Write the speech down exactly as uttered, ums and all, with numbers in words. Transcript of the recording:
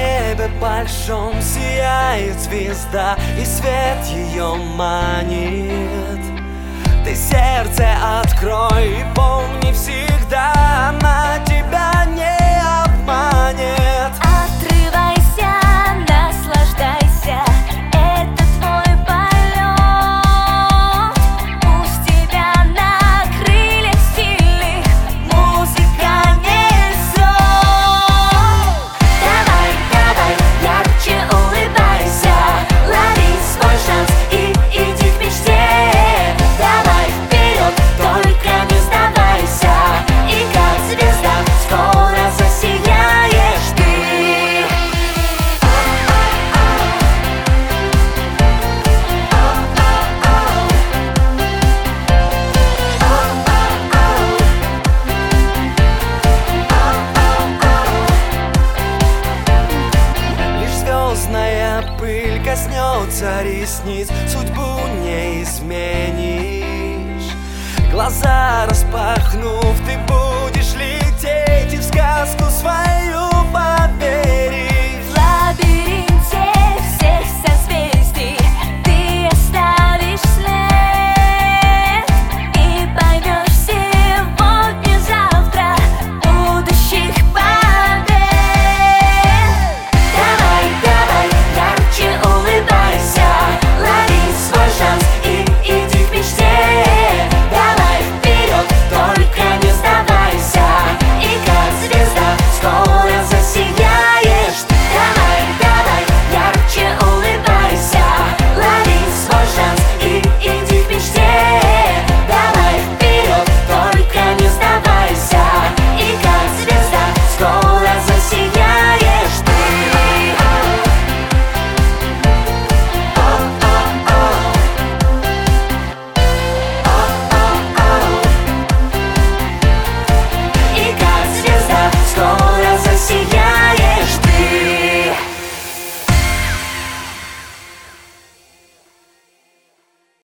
небе большом сияет звезда, и свет ее манит. Ты сердце открой и помни всегда, она тебя не обманет. Отрывайся, наслаждайся, это твой полет. Пусть тебя на крыльях сильных музыка несет. Давай, давай, ярче улыбайся, лови свой шанс и иди к мечте. Давай вперед, только не сдавайся, и как звезда скоро засияешь ты. Лишь звездная пыль коснется ресниц, судьбу не изменишь. Глаза распахнув, ты будешь лететь и в сказку свою